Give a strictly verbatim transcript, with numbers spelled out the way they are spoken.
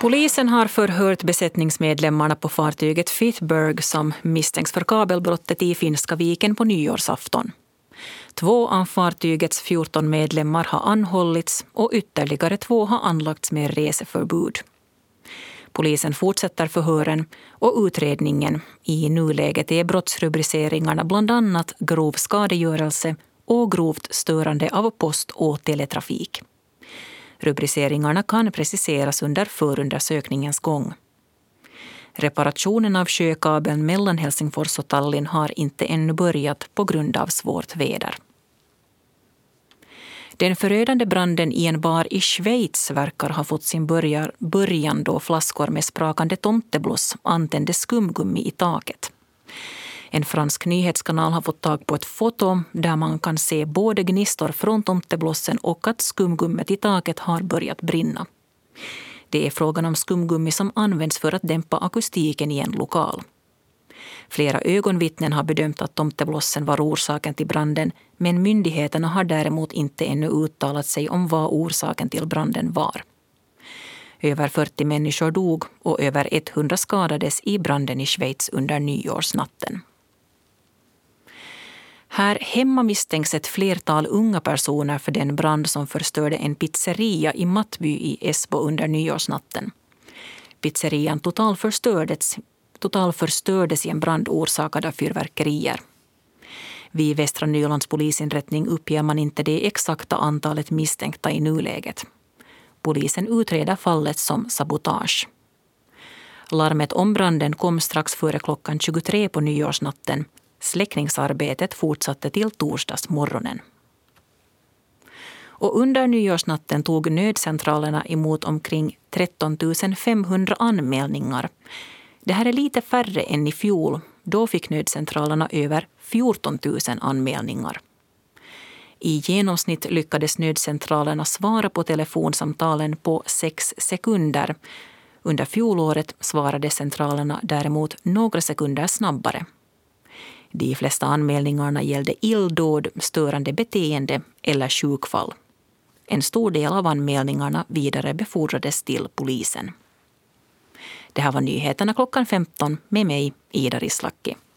Polisen har förhört besättningsmedlemmarna på fartyget Fithburg som misstänks för kabelbrottet i Finska viken på nyårsafton. Två av fartygets fjorton medlemmar har anhållits och ytterligare två har anlagts med reseförbud. Polisen fortsätter förhören och utredningen. I nuläget är brottsrubriceringarna bland annat grov skadegörelse och grovt störande av post- och teletrafik. Rubriceringarna kan preciseras under förundersökningens gång. Reparationen av sjökabeln mellan Helsingfors och Tallinn har inte ännu börjat på grund av svårt väder. Den förödande branden i en bar i Schweiz verkar ha fått sin början då flaskor med sprakande tomtebloss antände skumgummi i taket. En fransk nyhetskanal har fått tag på ett foto där man kan se både gnistor från tomteblossen och att skumgummet i taket har börjat brinna. Det är frågan om skumgummi som används för att dämpa akustiken i en lokal. Flera ögonvittnen har bedömt att tomteblossen var orsaken till branden, men myndigheterna har däremot inte ännu uttalat sig om vad orsaken till branden var. Över fyrtio människor dog och över hundra skadades i branden i Schweiz under nyårsnatten. Här hemma misstänks ett flertal unga personer för den brand som förstörde en pizzeria i Mattby i Esbo under nyårsnatten. Pizzerian totalförstördes, totalförstördes i en brand orsakad av fyrverkerier. Vid Västra Nylands polisinrättning uppger man inte det exakta antalet misstänkta i nuläget. Polisen utreder fallet som sabotage. Larmet om branden kom strax före klockan tjugotre på nyårsnatten. Släckningsarbetet fortsatte till torsdagsmorgonen. Och under nyårsnatten tog nödcentralerna emot omkring tretton tusen femhundra anmälningar. Det här är lite färre än i fjol. Då fick nödcentralerna över fjorton tusen anmälningar. I genomsnitt lyckades nödcentralerna svara på telefonsamtalen på sex sekunder. Under fjolåret svarade centralerna däremot några sekunder snabbare. De flesta anmälningarna gällde illdåd, störande beteende eller sjukfall. En stor del av anmälningarna vidare befordrades till polisen. Det här var nyheterna klockan femton med mig, Ida Rislacki.